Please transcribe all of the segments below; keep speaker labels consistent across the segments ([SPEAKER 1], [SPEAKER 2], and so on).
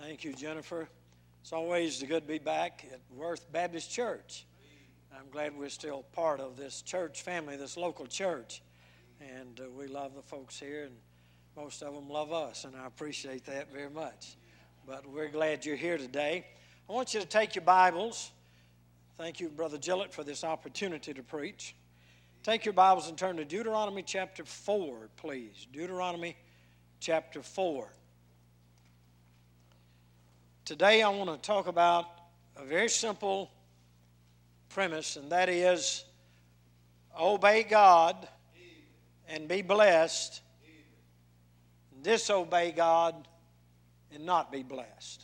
[SPEAKER 1] Thank you, Jennifer. It's always good to be back at Worth Baptist Church. I'm glad we're still part of this church family, this local church. And we love the folks here, and most of them love us, and I appreciate that very much. But we're glad you're here today. I want you to take your Bibles. Thank you, Brother Gillett, for this opportunity to preach. Take your Bibles and turn to Deuteronomy chapter 4, please. Deuteronomy chapter 4. Today I want to talk about a very simple premise, and that is obey God and be blessed, disobey God and not be blessed.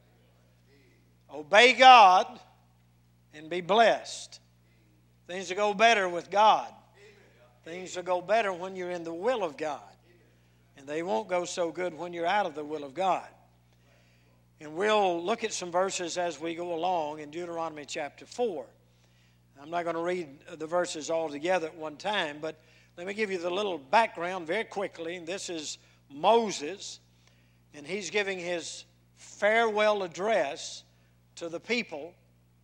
[SPEAKER 1] Obey God and be blessed. Things will go better with God. Things will go better when you're in the will of God. And they won't go so good when you're out of the will of God. And we'll look at some verses as we go along in Deuteronomy chapter 4. I'm not going to read the verses all together at one time, but let me give you the little background very quickly. This is Moses, and he's giving his farewell address to the people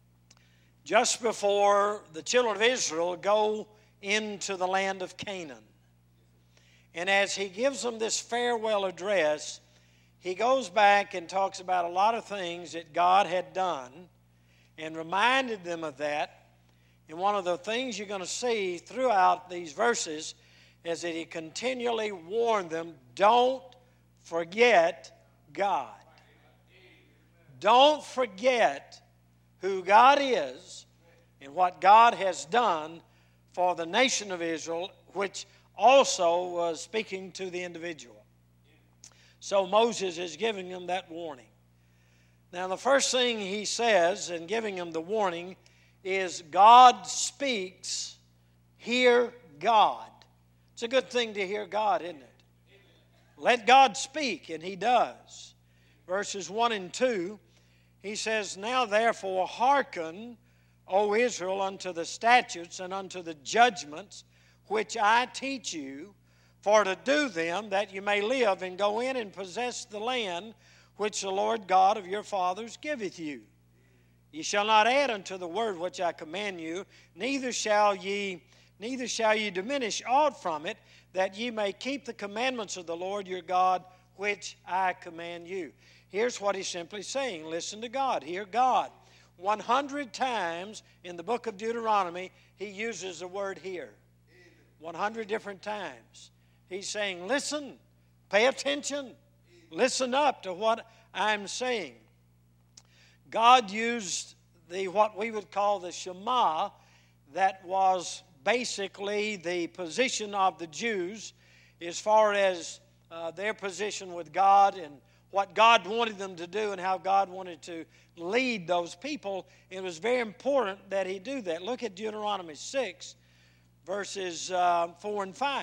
[SPEAKER 1] just before the children of Israel go into the land of Canaan. And as he gives them this farewell address, he goes back and talks about a lot of things that God had done and reminded them of that. And one of the things you're going to see throughout these verses is that he continually warned them, don't forget God. Don't forget who God is and what God has done for the nation of Israel, which also was speaking to the individual. So Moses is giving them that warning. Now the first thing he says in giving them the warning is God speaks, hear God. It's a good thing to hear God, isn't it? Let God speak, and he does. Verses 1 and 2, he says, Now therefore hearken, O Israel, unto the statutes and unto the judgments which I teach you, for to do them, that you may live and go in and possess the land which the Lord God of your fathers giveth you. Ye shall not add unto the word which I command you, neither shall ye diminish aught from it, that ye may keep the commandments of the Lord your God, which I command you. Here's what he's simply saying. Listen to God. Hear God. 100 times in the book of Deuteronomy, he uses the word hear. 100 different times. He's saying, listen, pay attention, listen up to what I'm saying. God used what we would call the Shema, that was basically the position of the Jews as far as their position with God and what God wanted them to do and how God wanted to lead those people. It was very important that he do that. Look at Deuteronomy 6, verses 4 and 5.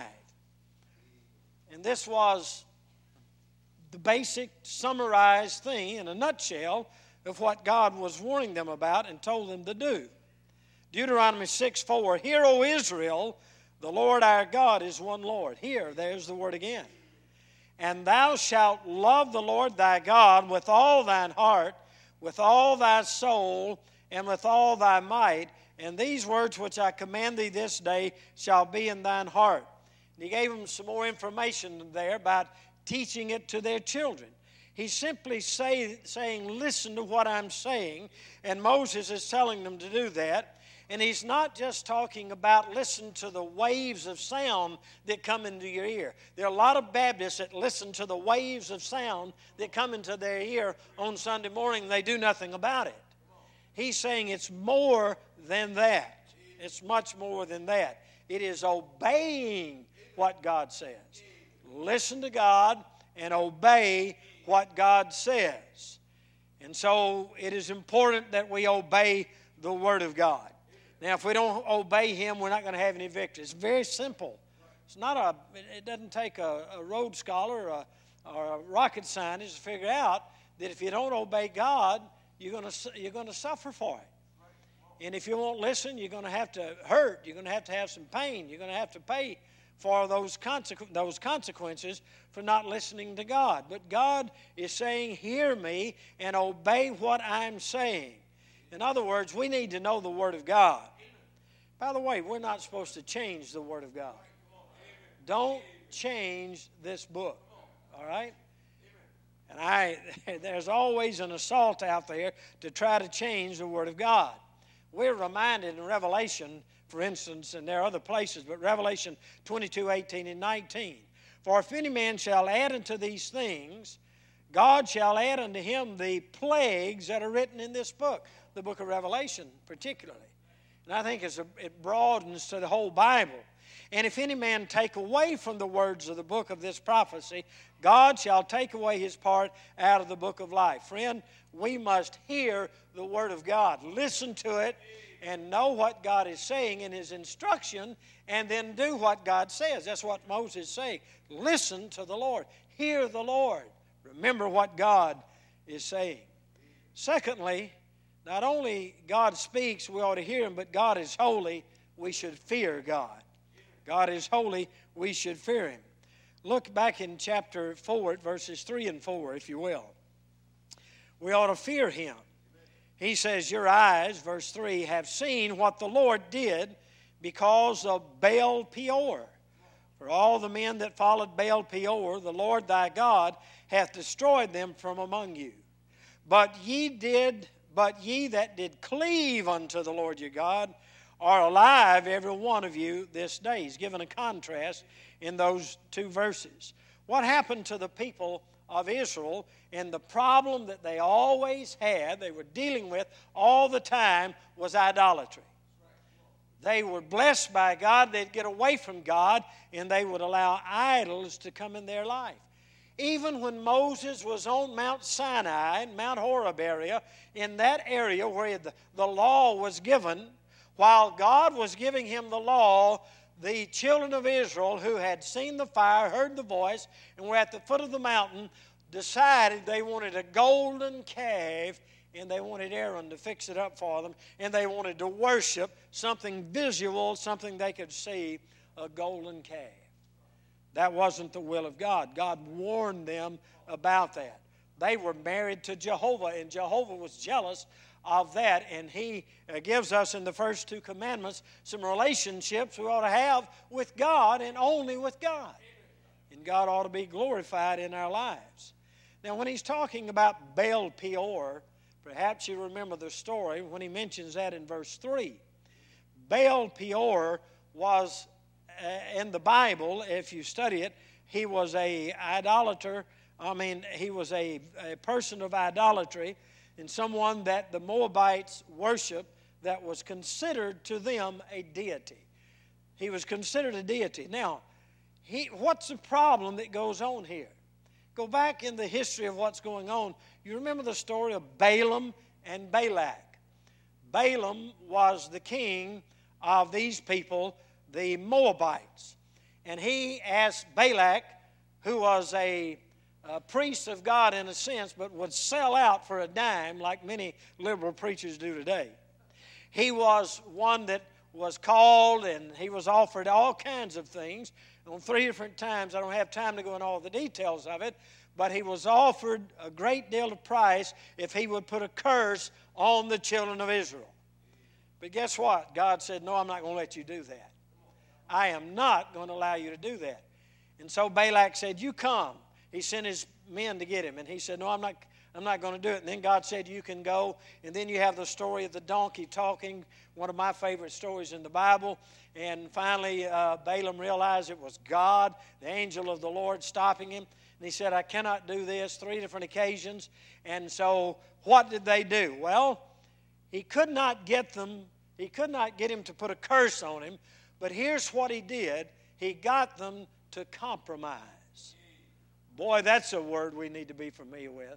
[SPEAKER 1] And this was the basic summarized thing in a nutshell of what God was warning them about and told them to do. Deuteronomy 6:4, Hear, O Israel, the Lord our God is one Lord. Here, there's the word again. And thou shalt love the Lord thy God with all thine heart, with all thy soul, and with all thy might. And these words which I command thee this day shall be in thine heart. And he gave them some more information there about teaching it to their children. He's simply saying, listen to what I'm saying, and Moses is telling them to do that. And he's not just talking about listen to the waves of sound that come into your ear. There are a lot of Baptists that listen to the waves of sound that come into their ear on Sunday morning, and they do nothing about it. He's saying it's more than that. It's much more than that. It is obeying what God says. Listen to God and obey what God says. And so it is important that we obey the Word of God. Now, if we don't obey Him, we're not going to have any victory. It's very simple. It doesn't take a road scholar or a rocket scientist to figure out that if you don't obey God, you're going to suffer for it. And if you won't listen, you're going to have to hurt. You're going to have some pain. You're going to have to pay for those consequences for not listening to God. But God is saying, hear me and obey what I'm saying. In other words, we need to know the Word of God. By the way, we're not supposed to change the Word of God. Don't change this book, all right? And there's always an assault out there to try to change the Word of God. We're reminded in Revelation, for instance, and there are other places, but Revelation 22, 18, and 19. For if any man shall add unto these things, God shall add unto him the plagues that are written in this book, the book of Revelation particularly. And I think it broadens to the whole Bible. And if any man take away from the words of the book of this prophecy, God shall take away his part out of the book of life. Friend, we must hear the Word of God. Listen to it and know what God is saying in His instruction, and then do what God says. That's what Moses is saying. Listen to the Lord. Hear the Lord. Remember what God is saying. Secondly, not only God speaks, we ought to hear Him, but God is holy. We should fear God. God is holy. We should fear Him. Look back in chapter 4 at verses 3 and 4, if you will. We ought to fear Him. He says, your eyes, verse 3, have seen what the Lord did because of Baal Peor. For all the men that followed Baal Peor, the Lord thy God hath destroyed them from among you. But ye that did cleave unto the Lord your God are alive, every one of you, this day. He's given a contrast in those two verses. What happened to the people of Israel, and the problem that they always had, they were dealing with all the time, was idolatry. They were blessed by God. They'd get away from God, and they would allow idols to come in their life. Even when Moses was on Mount Sinai, Mount Horeb area, in that area where the law was given, while God was giving him the law, the children of Israel who had seen the fire, heard the voice, and were at the foot of the mountain, decided they wanted a golden calf, and they wanted Aaron to fix it up for them, and they wanted to worship something visual, something they could see, a golden calf. That wasn't the will of God. God warned them about that. They were married to Jehovah, and Jehovah was jealous of that, and He gives us in the first two commandments some relationships we ought to have with God and only with God. And God ought to be glorified in our lives. Now, when He's talking about Baal Peor, perhaps you remember the story when He mentions that in verse 3. Baal Peor was, in the Bible, if you study it, he was a idolater. He was a person of idolatry, and someone that the Moabites worshiped that was considered to them a deity. He was considered a deity. Now, what's the problem that goes on here? Go back in the history of what's going on. You remember the story of Balaam and Balak. Balaam was the king of these people, the Moabites. And he asked Balak, who was a priest of God in a sense, but would sell out for a dime like many liberal preachers do today. He was one that was called, and he was offered all kinds of things on 3 different times. I don't have time to go into all the details of it, but he was offered a great deal of price if he would put a curse on the children of Israel. But guess what? God said, no, I'm not going to let you do that. I am not going to allow you to do that. And so Balak said, you come. He sent his men to get him, and he said, no, I'm not going to do it. And then God said, you can go. And then you have the story of the donkey talking, one of my favorite stories in the Bible. And finally, Balaam realized it was God, the angel of the Lord, stopping him. And he said, I cannot do this, 3 different occasions. And so what did they do? Well, he could not get him to put a curse on him. But here's what he did. He got them to compromise. Boy, that's a word we need to be familiar with.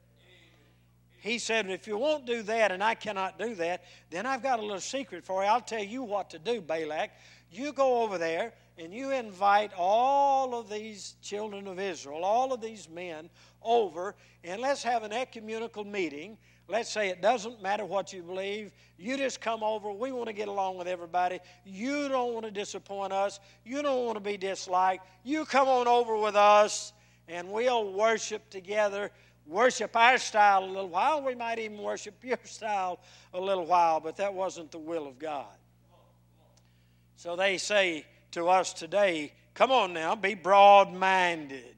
[SPEAKER 1] He said, if you won't do that and I cannot do that, then I've got a little secret for you. I'll tell you what to do, Balak. You go over there and you invite all of these children of Israel, all of these men over, and let's have an ecumenical meeting. Let's say it doesn't matter what you believe. You just come over. We want to get along with everybody. You don't want to disappoint us. You don't want to be disliked. You come on over with us, and we'll worship together, worship our style a little while. We might even worship your style a little while, but that wasn't the will of God. So they say to us today, come on now, be broad-minded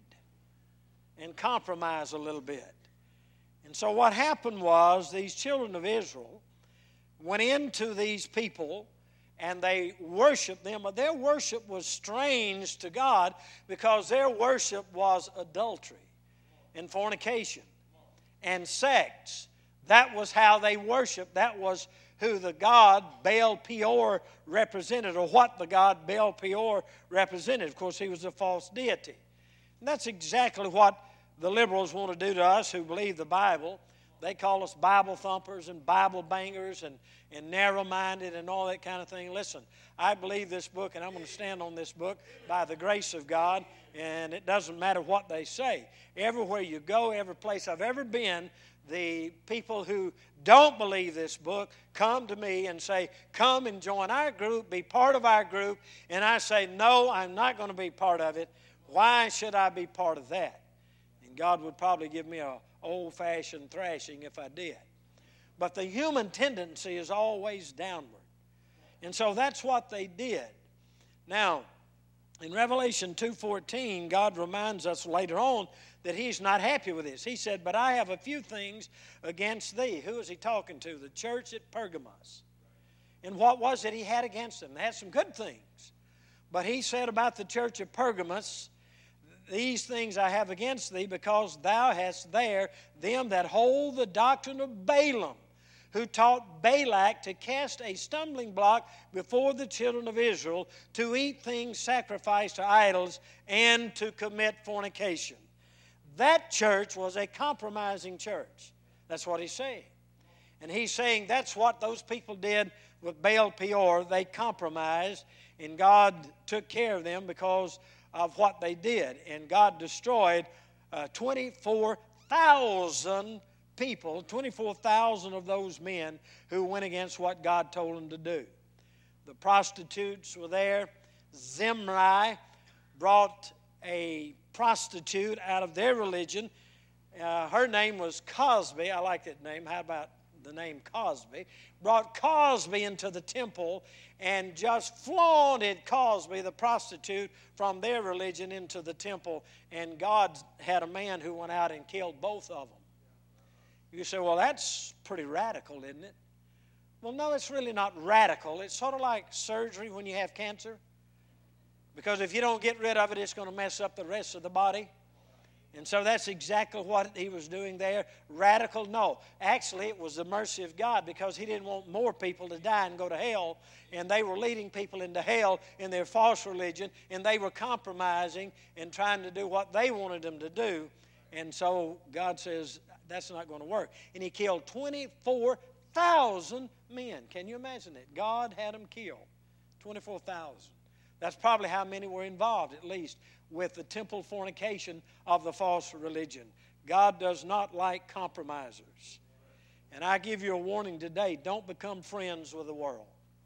[SPEAKER 1] and compromise a little bit. And so what happened was these children of Israel went into these people and they worshiped them. But their worship was strange to God because their worship was adultery and fornication and sex. That was how they worshiped. That was who the god Baal Peor represented, or what the god Baal Peor represented. Of course, he was a false deity. And that's exactly what the liberals want to do to us who believe the Bible. They call us Bible thumpers and Bible bangers and narrow-minded and all that kind of thing. Listen, I believe this book, and I'm going to stand on this book by the grace of God, and it doesn't matter what they say. Everywhere you go, every place I've ever been, the people who don't believe this book come to me and say, come and join our group, be part of our group. And I say, no, I'm not going to be part of it. Why should I be part of that? And God would probably give me an old-fashioned thrashing if I did. But the human tendency is always downward. And so that's what they did. Now, in Revelation 2:14, God reminds us later on that He's not happy with this. He said, but I have a few things against thee. Who is He talking to? The church at Pergamos. And what was it He had against them? They had some good things. But He said about the church of Pergamos, these things I have against thee, because thou hast there them that hold the doctrine of Balaam, who taught Balak to cast a stumbling block before the children of Israel, to eat things sacrificed to idols, and to commit fornication. That church was a compromising church. That's what he's saying. And he's saying that's what those people did with Baal Peor. They compromised, and God took care of them because of what they did. And God destroyed 24,000 people, 24,000 of those men who went against what God told them to do. The prostitutes were there. Zimri brought a prostitute out of their religion. Her name was Cosby. I like that name. How about the name Cosby? Brought Cosby into the temple and just flaunted Cosby, the prostitute, from their religion into the temple. And God had a man who went out and killed both of them. You say, well, that's pretty radical, isn't it? Well, no, it's really not radical. It's sort of like surgery when you have cancer. Because if you don't get rid of it, it's going to mess up the rest of the body. And so that's exactly what he was doing there. Radical? No. Actually, it was the mercy of God, because he didn't want more people to die and go to hell. And they were leading people into hell in their false religion. And they were compromising and trying to do what they wanted them to do. And so God says, that's not going to work. And he killed 24,000 men. Can you imagine that? God had them killed. 24,000. That's probably how many were involved, at least, with the temple fornication of the false religion. God does not like compromisers. And I give you a warning today, don't become friends with the world.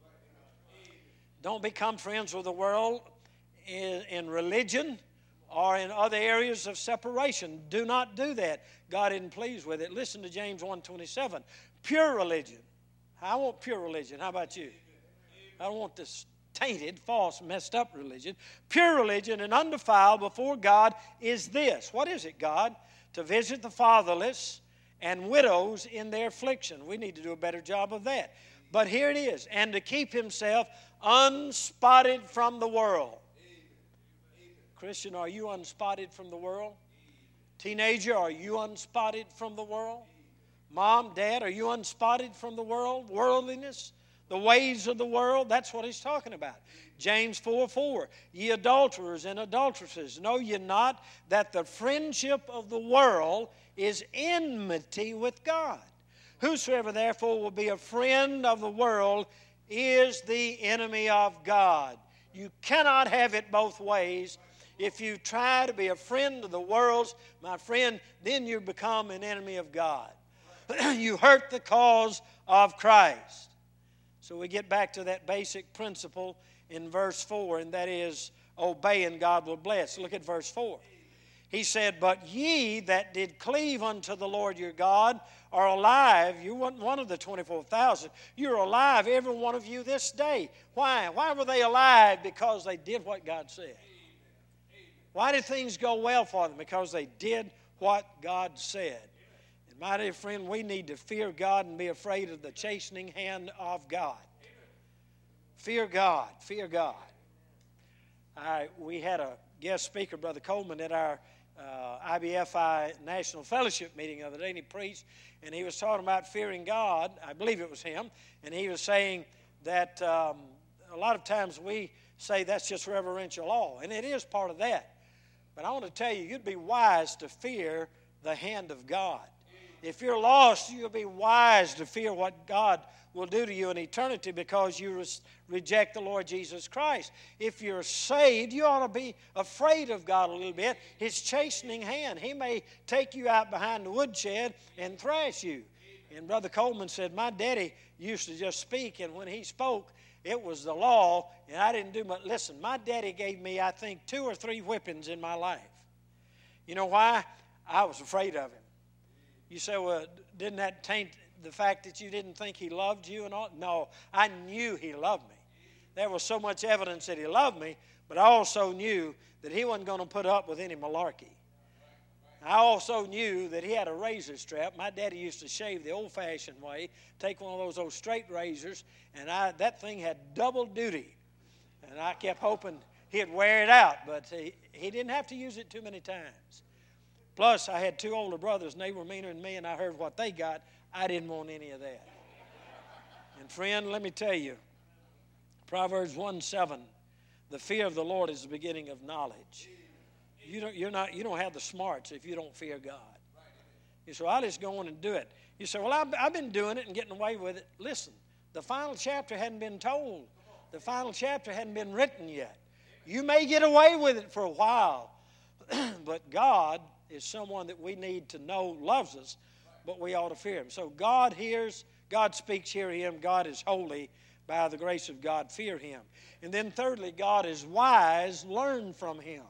[SPEAKER 1] Don't become friends with the world in religion or in other areas of separation. Do not do that. God isn't pleased with it. Listen to James 1:27. Pure religion. I want pure religion. How about you? I don't want this tainted, false, messed up religion. Pure religion and undefiled before God is this. What is it, God? To visit the fatherless and widows in their affliction. We need to do a better job of that. But here it is. And to keep himself unspotted from the world. Christian, are you unspotted from the world? Teenager, are you unspotted from the world? Mom, Dad, are you unspotted from the world? Worldliness? The ways of the world, that's what he's talking about. James 4:4, ye adulterers and adulteresses, know ye not that the friendship of the world is enmity with God? Whosoever therefore will be a friend of the world is the enemy of God. You cannot have it both ways. If you try to be a friend of the world, my friend, then you become an enemy of God. You hurt the cause of Christ. So we get back to that basic principle in verse 4, and that is obey and God will bless. Look at verse 4. He said, but ye that did cleave unto the Lord your God are alive. You weren't one of the 24,000. You're alive, every one of you, this day. Why? Why were they alive? Because they did what God said. Why did things go well for them? Because they did what God said. And my dear friend, we need to fear God and be afraid of the chastening hand of God. Fear God. Fear God. We had a guest speaker, Brother Coleman, at our IBFI National Fellowship meeting the other day, and he preached, and he was talking about fearing God. I believe it was him, and he was saying that a lot of times we say that's just reverential awe, and it is part of that. But I want to tell you, you'd be wise to fear the hand of God. If you're lost, you'll be wise to fear what God will do to you in eternity because you reject the Lord Jesus Christ. If you're saved, you ought to be afraid of God a little bit. His chastening hand. He may take you out behind the woodshed and thrash you. And Brother Coleman said, my daddy used to just speak, and when he spoke, it was the law, and I didn't do much. Listen, my daddy gave me, I think, 2 or 3 whippings in my life. You know why? I was afraid of him. You say, well, didn't that taint the fact that you didn't think he loved you and all? No, I knew he loved me. There was so much evidence that he loved me, but I also knew that he wasn't going to put up with any malarkey. I also knew that he had a razor strap. My daddy used to shave the old-fashioned way, take one of those old straight razors, and that thing had double duty. And I kept hoping he'd wear it out, but he didn't have to use it too many times. Plus, I had 2 older brothers, and they were meaner than me, and I heard what they got. I didn't want any of that. And friend, let me tell you, Proverbs 1:7, the fear of the Lord is the beginning of knowledge. You don't have the smarts if you don't fear God. You say, well, I'll just go on and do it. You say, well, I've been doing it and getting away with it. Listen, the final chapter hadn't been told. The final chapter hadn't been written yet. You may get away with it for a while, but God is someone that we need to know loves us, but we ought to fear Him. So God hears, God speaks, hear Him. God is holy. By the grace of God, fear Him. And then thirdly, God is wise, learn from Him.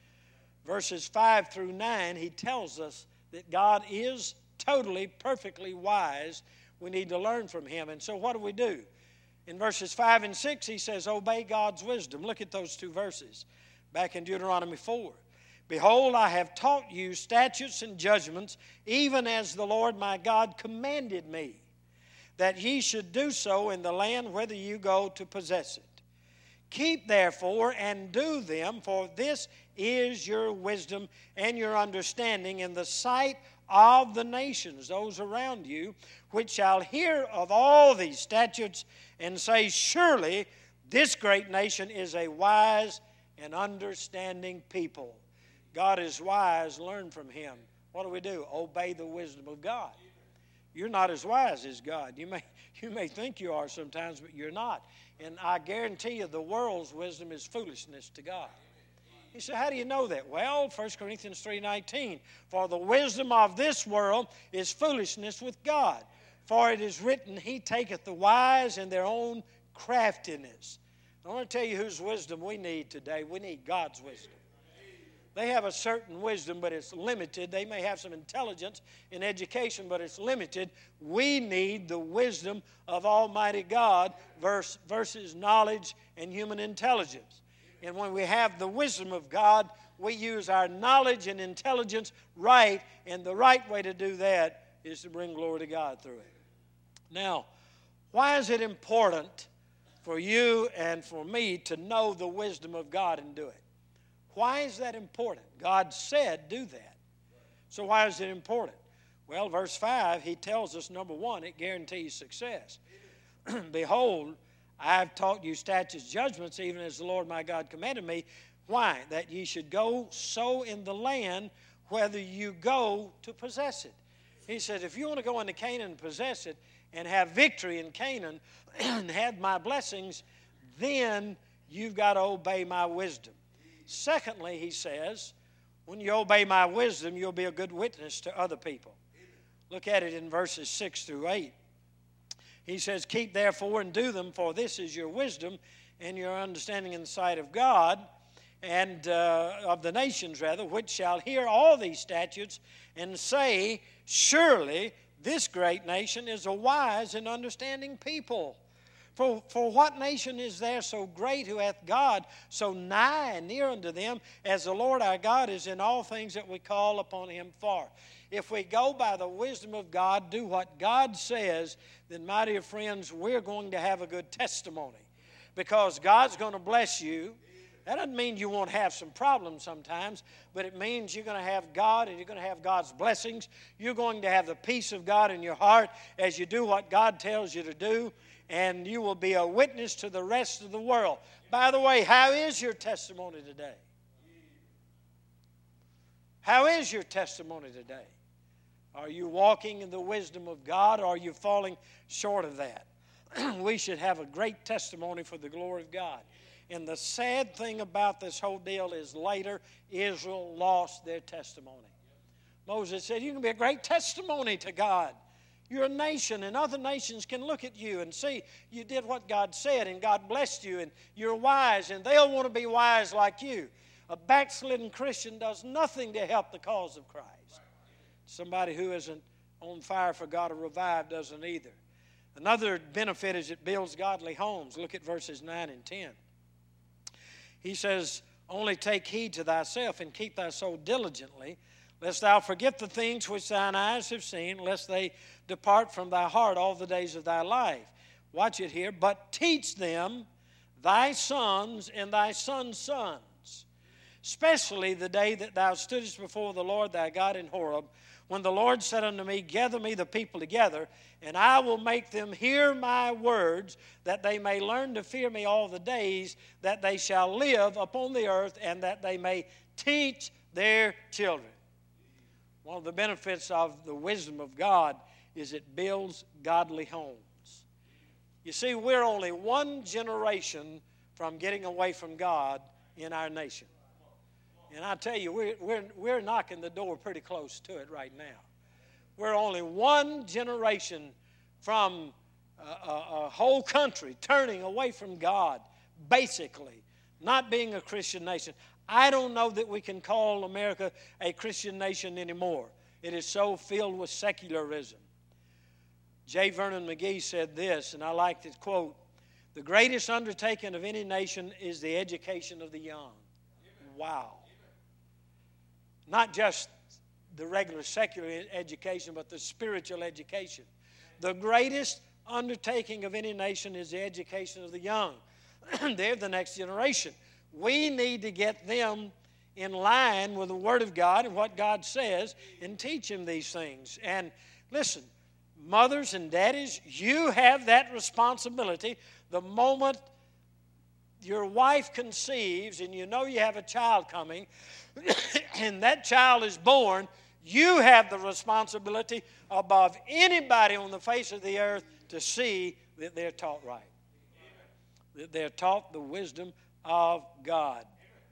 [SPEAKER 1] Verses 5 through 9, He tells us that God is totally, perfectly wise. We need to learn from Him. And so what do? In verses 5 and 6, He says, obey God's wisdom. Look at those 2 verses back in Deuteronomy 4. Behold, I have taught you statutes and judgments, even as the Lord my God commanded me, that ye should do so in the land whither you go to possess it. Keep therefore and do them, for this is your wisdom and your understanding in the sight of the nations, those around you, which shall hear of all these statutes and say, surely this great nation is a wise and understanding people. God is wise, learn from Him. What do? Obey the wisdom of God. You're not as wise as God. You may think you are sometimes, but you're not. And I guarantee you the world's wisdom is foolishness to God. You say, how do you know that? Well, 1 Corinthians 3:19, for the wisdom of this world is foolishness with God. For it is written, He taketh the wise in their own craftiness. I want to tell you whose wisdom we need today. We need God's wisdom. They have a certain wisdom, but it's limited. They may have some intelligence in education, but it's limited. We need the wisdom of Almighty God versus knowledge and human intelligence. And when we have the wisdom of God, we use our knowledge and intelligence right, and the right way to do that is to bring glory to God through it. Now, why is it important for you and for me to know the wisdom of God and do it? Why is that important? God said do that. So why is it important? Well, verse 5, He tells us, number 1, it guarantees success. Behold, I have taught you statutes, judgments, even as the Lord my God commanded me. Why? That ye should go sow in the land, whether you go to possess it. He said, if you want to go into Canaan and possess it and have victory in Canaan and have my blessings, then you've got to obey my wisdom. Secondly, he says, when you obey my wisdom, you'll be a good witness to other people. Look at it in verses 6 through 8. He says, keep therefore and do them, for this is your wisdom and your understanding in the sight of God, and of the nations rather, which shall hear all these statutes and say, surely this great nation is a wise and understanding people. For what nation is there so great who hath God so nigh and near unto them as the Lord our God is in all things that we call upon him for? If we go by the wisdom of God, do what God says, then, my dear friends, we're going to have a good testimony, because God's going to bless you. That doesn't mean you won't have some problems sometimes, but it means you're going to have God and you're going to have God's blessings. You're going to have the peace of God in your heart as you do what God tells you to do, and you will be a witness to the rest of the world. By the way, how is your testimony today? How is your testimony today? Are you walking in the wisdom of God, or are you falling short of that? We should have a great testimony for the glory of God. And the sad thing about this whole deal is later Israel lost their testimony. Moses said, you can be a great testimony to God. You're a nation, and other nations can look at you and see you did what God said, and God blessed you, and you're wise, and they'll want to be wise like you. A backslidden Christian does nothing to help the cause of Christ. Somebody who isn't on fire for God or revived doesn't either. Another benefit is it builds godly homes. Look at verses 9 and 10. He says, only take heed to thyself and keep thy soul diligently, lest thou forget the things which thine eyes have seen, lest they depart from thy heart all the days of thy life. Watch it here. But teach them thy sons and thy sons' sons, especially the day that thou stoodest before the Lord thy God in Horeb, when the Lord said unto me, gather me the people together, and I will make them hear my words, that they may learn to fear me all the days that they shall live upon the earth, and that they may teach their children. One of the benefits of the wisdom of God is it builds godly homes. You see, we're only one generation from getting away from God in our nation. And I tell you, we're knocking the door pretty close to it right now. We're only one generation from a whole country turning away from God, basically, not being a Christian nation. I don't know that we can call America a Christian nation anymore. It is so filled with secularism. J. Vernon McGee said this, and I like this quote, the greatest undertaking of any nation is the education of the young. Wow. Not just the regular secular education, but the spiritual education. The greatest undertaking of any nation is the education of the young. They're the next generation. We need to get them in line with the Word of God and what God says and teach them these things. And listen, mothers and daddies, you have that responsibility. The moment your wife conceives and you know you have a child coming and that child is born, you have the responsibility above anybody on the face of the earth to see that they're taught right. That they're taught the wisdom of God.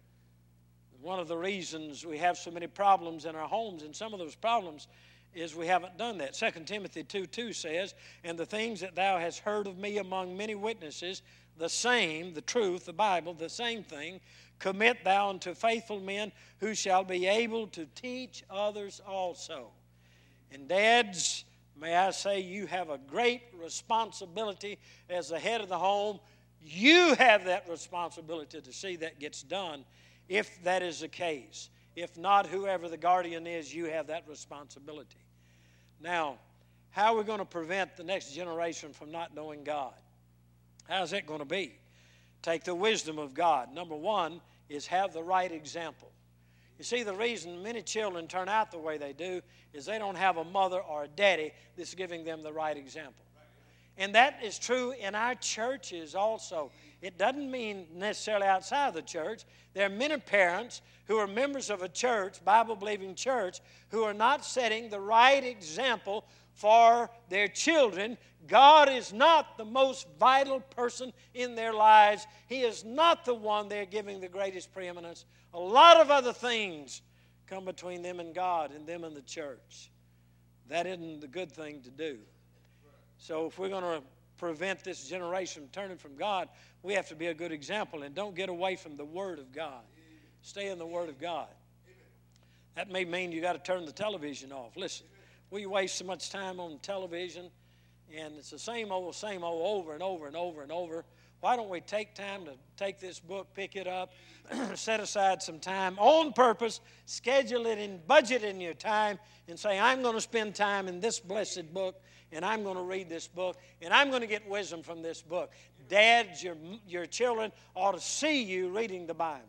[SPEAKER 1] One of the reasons we have so many problems in our homes, and some of those problems, is we haven't done that. 2 Timothy 2:2 says, and the things that thou hast heard of me among many witnesses, the same, the truth, the Bible, the same thing, commit thou unto faithful men who shall be able to teach others also. And dads, may I say, you have a great responsibility as the head of the home. You have that responsibility to see that gets done if that is the case. If not, whoever the guardian is, you have that responsibility. Now, how are we going to prevent the next generation from not knowing God? How's that going to be? Take the wisdom of God. Number one is have the right example. You see, the reason many children turn out the way they do is they don't have a mother or a daddy that's giving them the right example. And that is true in our churches also. It doesn't mean necessarily outside the church. There are many parents who are members of a church, Bible-believing church, who are not setting the right example for their children. God is not the most vital person in their lives. He is not the one they're giving the greatest preeminence. A lot of other things come between them and God and them and the church. That isn't the good thing to do. So if we're going to prevent this generation from turning from God, we have to be a good example, and don't get away from the Word of God. Stay in the Word of God. That may mean you got to turn the television off. Listen, we waste so much time on television, and it's the same old over and over and over and over. Why don't we take time to take this book, pick it up, set aside some time on purpose, schedule it and budget in your time, and say, I'm going to spend time in this blessed book, and I'm going to read this book, and I'm going to get wisdom from this book. Dads, your children ought to see you reading the Bible.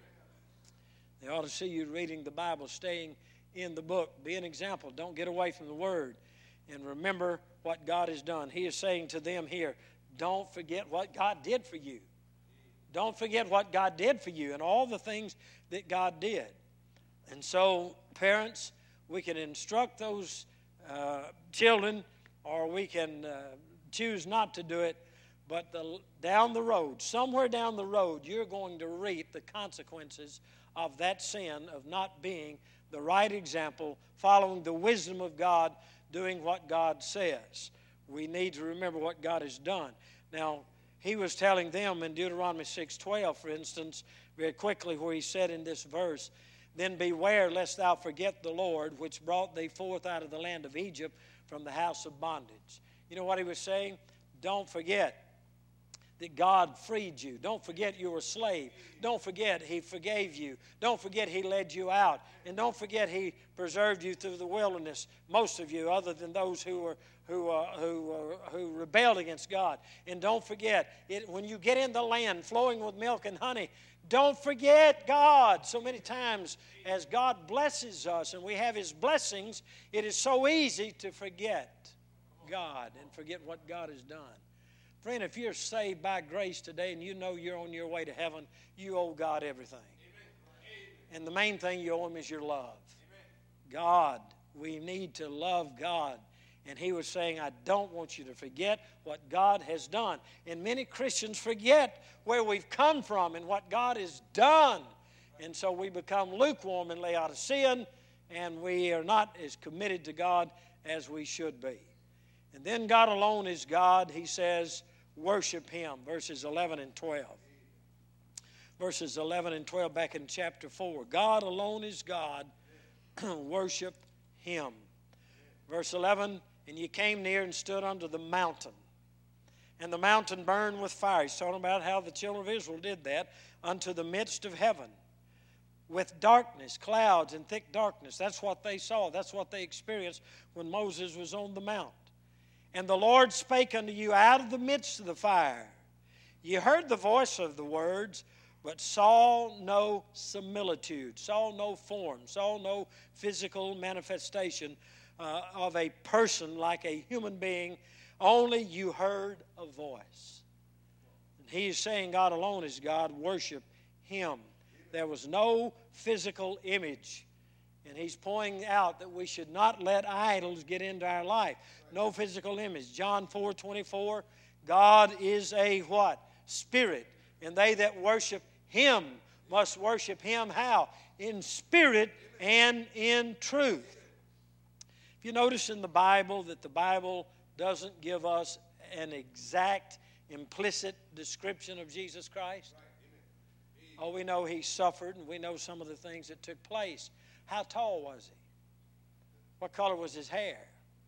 [SPEAKER 1] They ought to see you reading the Bible, staying in the book. Be an example. Don't get away from the Word. And remember what God has done. He is saying to them here, don't forget what God did for you. Don't forget what God did for you and all the things that God did. And so, parents, we can instruct those children, or we can choose not to do it. But down the road, somewhere down the road, you're going to reap the consequences of that sin, of not being the right example, following the wisdom of God, doing what God says. We need to remember what God has done. Now, he was telling them in Deuteronomy 6:12, for instance, very quickly, where he said in this verse, then beware lest thou forget the Lord, which brought thee forth out of the land of Egypt from the house of bondage. You know what he was saying? Don't forget that God freed you. Don't forget you were a slave. Don't forget He forgave you. Don't forget He led you out. And don't forget He preserved you through the wilderness, most of you, other than those who rebelled against God. And don't forget, when you get in the land flowing with milk and honey, don't forget God. So many times as God blesses us and we have His blessings, it is so easy to forget God and forget what God has done. Friend, if you're saved by grace today and you know you're on your way to heaven, you owe God everything. Amen. And the main thing you owe Him is your love. Amen. God, we need to love God. And He was saying, I don't want you to forget what God has done. And many Christians forget where we've come from and what God has done. And so we become lukewarm and Laodicean, and we are not as committed to God as we should be. And then God alone is God. He says, worship Him, verses 11 and 12. Verses 11 and 12 back in chapter 4. God alone is God. Worship Him. Verse 11, and ye came near and stood under the mountain. And the mountain burned with fire. He's talking about how the children of Israel did that, unto the midst of heaven. With darkness, clouds and thick darkness. That's what they saw. That's what they experienced when Moses was on the mount. And the Lord spake unto you out of the midst of the fire. Ye heard the voice of the words, but saw no similitude, saw no form, saw no physical manifestation of a person like a human being. Only you heard a voice. And He is saying God alone is God. Worship Him. There was no physical image. And He's pointing out that we should not let idols get into our life. No physical image. John 4:24, God is a what? Spirit. And they that worship Him must worship Him how? In spirit and in truth. If you notice in the Bible that the Bible doesn't give us an exact implicit description of Jesus Christ. Oh, we know He suffered, and we know some of the things that took place. How tall was He? What color was His hair?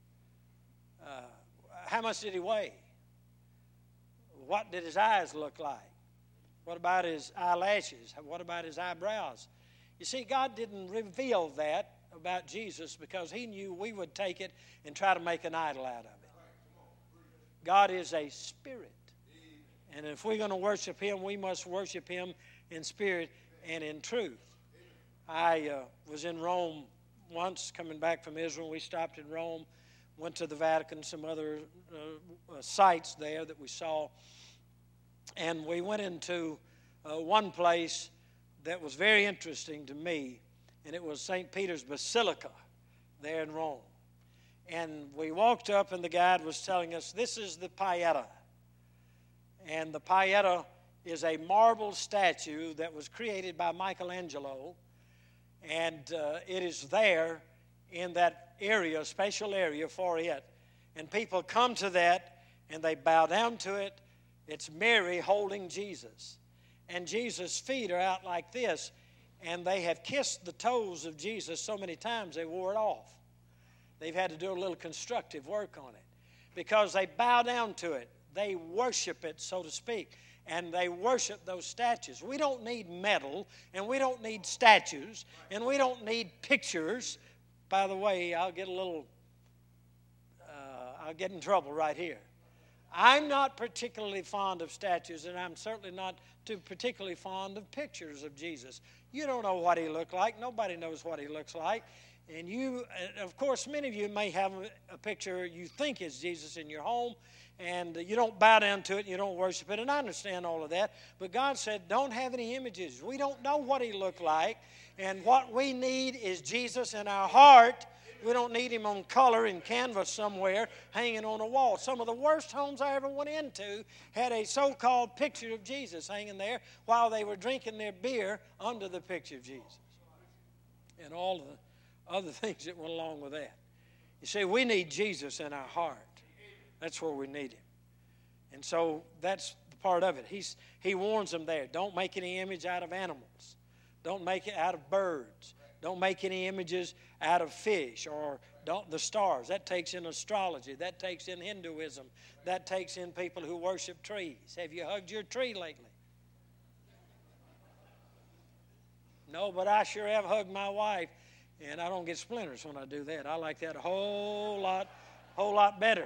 [SPEAKER 1] How much did He weigh? What did His eyes look like? What about His eyelashes? What about His eyebrows? You see, God didn't reveal that about Jesus because He knew we would take it and try to make an idol out of it. God is a spirit. And if we're going to worship Him, we must worship Him in spirit and in truth. I was in Rome once, coming back from Israel. We stopped in Rome, went to the Vatican, some other sites there that we saw. And we went into one place that was very interesting to me, and it was St. Peter's Basilica there in Rome. And we walked up, and the guide was telling us, this is the Pieta. And the Pieta is a marble statue that was created by Michelangelo. And it is there in that area, a special area for it. And people come to that, and they bow down to it. It's Mary holding Jesus. And Jesus' feet are out like this. And they have kissed the toes of Jesus so many times they wore it off. They've had to do a little constructive work on it because they bow down to it. They worship it, so to speak, and they worship those statues. We don't need metal, and we don't need statues, and we don't need pictures. By the way, I'll get in trouble right here. I'm not particularly fond of statues, and I'm certainly not too particularly fond of pictures of Jesus. You don't know what he looked like. Nobody knows what he looks like. And you, of course, many of you may have a picture you think is Jesus in your home, and you don't bow down to it, and you don't worship it, and I understand all of that. But God said, don't have any images. We don't know what he looked like, and what we need is Jesus in our heart. We don't need him on color in canvas somewhere hanging on a wall. Some of the worst homes I ever went into had a so-called picture of Jesus hanging there while they were drinking their beer under the picture of Jesus. And all the other things that went along with that. You see, we need Jesus in our heart. That's where we need him. And so that's the part of it. He warns them there. Don't make any image out of animals. Don't make it out of birds. Don't make any images out of fish or the stars. That takes in astrology. That takes in Hinduism. That takes in people who worship trees. Have you hugged your tree lately? No, but I sure have hugged my wife, and I don't get splinters when I do that. I like that a whole lot better.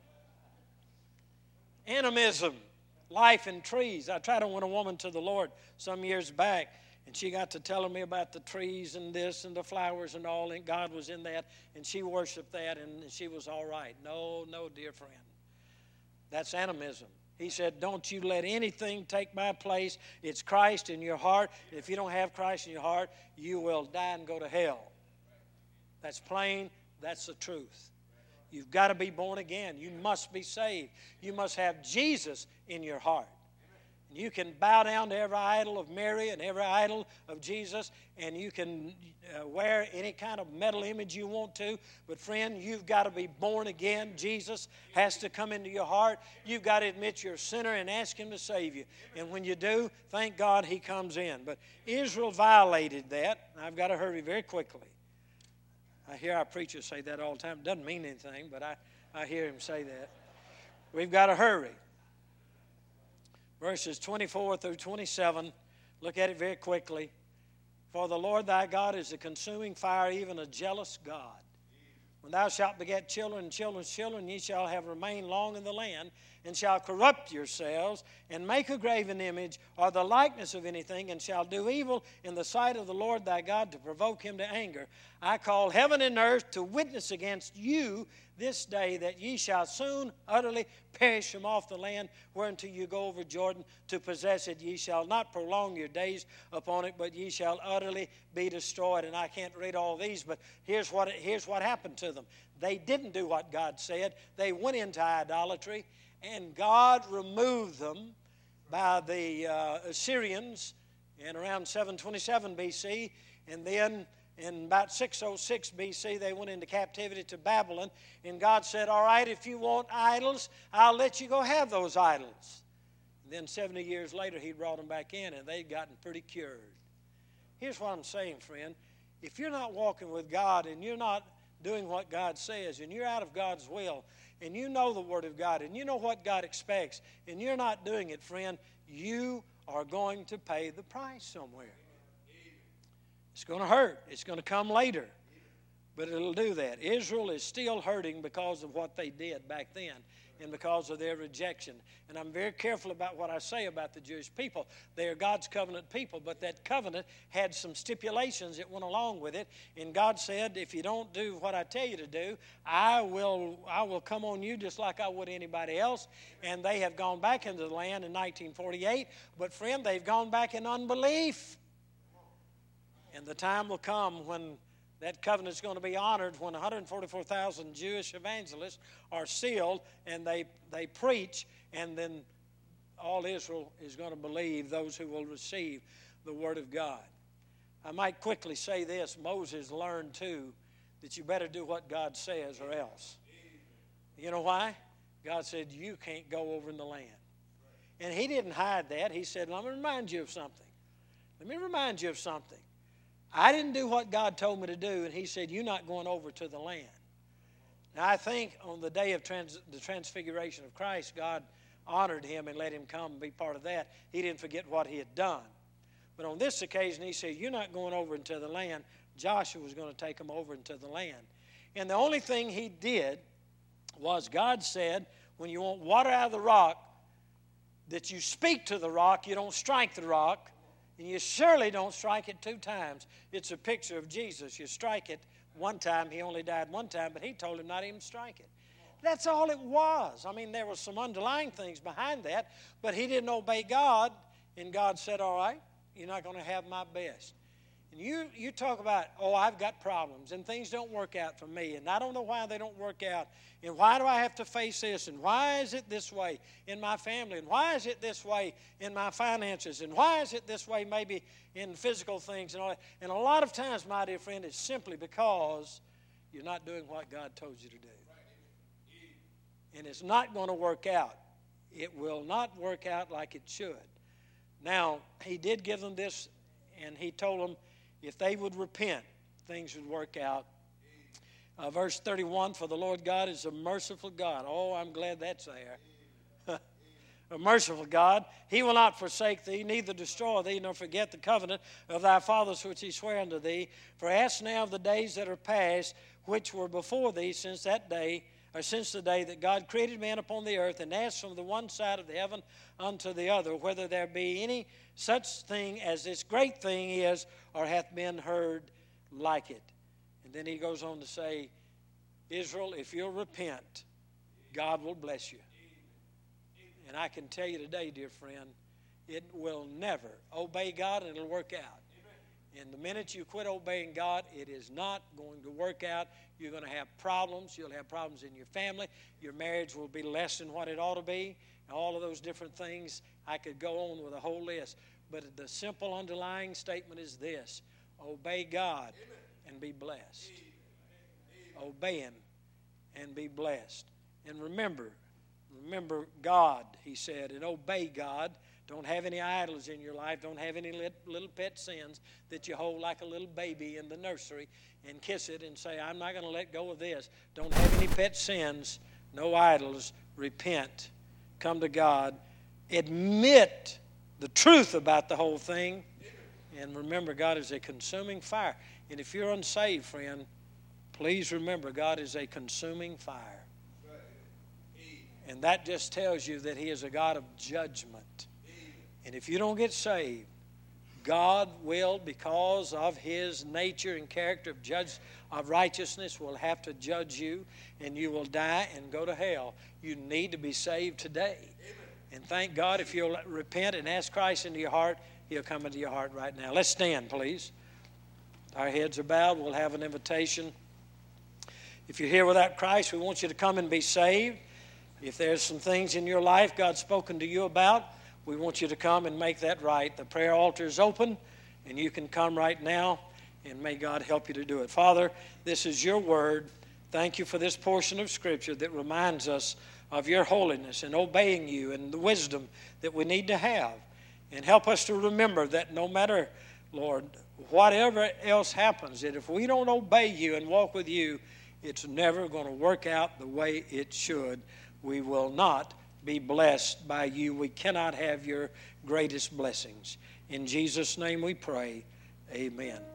[SPEAKER 1] Animism, life in trees. I tried to win a woman to the Lord some years back, and she got to telling me about the trees and this and the flowers and all, and God was in that, and she worshiped that, and she was all right. No, dear friend. That's animism. He said, don't you let anything take my place. It's Christ in your heart. If you don't have Christ in your heart, you will die and go to hell. That's plain. That's the truth. You've got to be born again. You must be saved. You must have Jesus in your heart. You can bow down to every idol of Mary and every idol of Jesus, and you can wear any kind of metal image you want to. But friend, you've got to be born again. Jesus has to come into your heart. You've got to admit you're a sinner and ask him to save you. And when you do, thank God he comes in. But Israel violated that. I've got to hurry very quickly. I hear our preachers say that all the time. It doesn't mean anything, but I hear him say that. We've got to hurry. Verses 24 through 27, look at it very quickly. For the Lord thy God is a consuming fire, even a jealous God. When thou shalt beget children and children's children, ye shall have remained long in the land, and shall corrupt yourselves, and make a graven image, or the likeness of anything, and shall do evil in the sight of the Lord thy God to provoke him to anger. I call heaven and earth to witness against you this day, that ye shall soon utterly perish from off the land whereunto you go over Jordan to possess it. Ye shall not prolong your days upon it, but ye shall utterly be destroyed. And I can't read all these, but here's what happened to them. They didn't do what God said. They went into idolatry, and God removed them by the Assyrians in around 727 B.C., and then in about 606 B.C., they went into captivity to Babylon, and God said, all right, if you want idols, I'll let you go have those idols. And then 70 years later, he brought them back in, and they'd gotten pretty cured. Here's what I'm saying, friend. If you're not walking with God, and you're not doing what God says, and you're out of God's will, and you know the Word of God, and you know what God expects, and you're not doing it, friend, you are going to pay the price somewhere. It's going to hurt. It's going to come later. But it'll do that. Israel is still hurting because of what they did back then and because of their rejection. And I'm very careful about what I say about the Jewish people. They are God's covenant people, but that covenant had some stipulations that went along with it. And God said, if you don't do what I tell you to do, I will come on you just like I would anybody else. And they have gone back into the land in 1948. But friend, they've gone back in unbelief. And the time will come when That covenant is going to be honored when 144,000 Jewish evangelists are sealed and they preach, and then all Israel is going to believe, those who will receive the Word of God. I might quickly say this. Moses learned too that you better do what God says or else. You know why? God said you can't go over in the land. And he didn't hide that. He said, let me remind you of something. Let me remind you of something. I didn't do what God told me to do, and he said, you're not going over to the land. Now, I think on the day of the transfiguration of Christ, God honored him and let him come and be part of that. He didn't forget what he had done. But on this occasion, he said, you're not going over into the land. Joshua was going to take them over into the land. And the only thing he did was God said, when you want water out of the rock, that you speak to the rock, you don't strike the rock. And you surely don't strike it 2 times. It's a picture of Jesus. You strike it one time. He only died one time, but he told him not even strike it. That's all it was. I mean, there were some underlying things behind that, but he didn't obey God, and God said, all right, you're not going to have my best. And you talk about, oh, I've got problems, and things don't work out for me, and I don't know why they don't work out, and why do I have to face this, and why is it this way in my family, and why is it this way in my finances, and why is it this way maybe in physical things and all that. And a lot of times, my dear friend, it's simply because you're not doing what God told you to do. And it's not going to work out. It will not work out like it should. Now, he did give them this, and he told them if they would repent, things would work out. Verse 31, for the Lord God is a merciful God. Oh, I'm glad that's there. A merciful God. He will not forsake thee, neither destroy thee, nor forget the covenant of thy fathers which he sware unto thee. For ask now of the days that are past, which were before thee, since the day that God created man upon the earth, and asked from the one side of the heaven unto the other, whether there be any such thing as this great thing is, or hath been heard like it. And then he goes on to say, Israel, if you'll repent, God will bless you. And I can tell you today, dear friend, it will never obey God, and it'll work out. And the minute you quit obeying God, it is not going to work out. You're going to have problems. You'll have problems in your family. Your marriage will be less than what it ought to be. And all of those different things. I could go on with a whole list. But the simple underlying statement is this. Obey God and be blessed. Obey Him and be blessed. And remember God, he said, and obey God. Don't have any idols in your life. Don't have any little pet sins that you hold like a little baby in the nursery and kiss it and say, I'm not going to let go of this. Don't have any pet sins, no idols. Repent. Come to God. Admit the truth about the whole thing. And remember, God is a consuming fire. And if you're unsaved, friend, please remember God is a consuming fire. And that just tells you that He is a God of judgment. And if you don't get saved, God will, because of His nature and character of righteousness, will have to judge you, and you will die and go to hell. You need to be saved today. Amen. And thank God if you'll repent and ask Christ into your heart, He'll come into your heart right now. Let's stand, please. Our heads are bowed. We'll have an invitation. If you're here without Christ, we want you to come and be saved. If there's some things in your life God's spoken to you about, we want you to come and make that right. The prayer altar is open, and you can come right now, and may God help you to do it. Father, this is your word. Thank you for this portion of Scripture that reminds us of your holiness and obeying you and the wisdom that we need to have. And help us to remember that no matter, Lord, whatever else happens, that if we don't obey you and walk with you, it's never going to work out the way it should. We will not be blessed by you. We cannot have your greatest blessings. In Jesus' name we pray. Amen.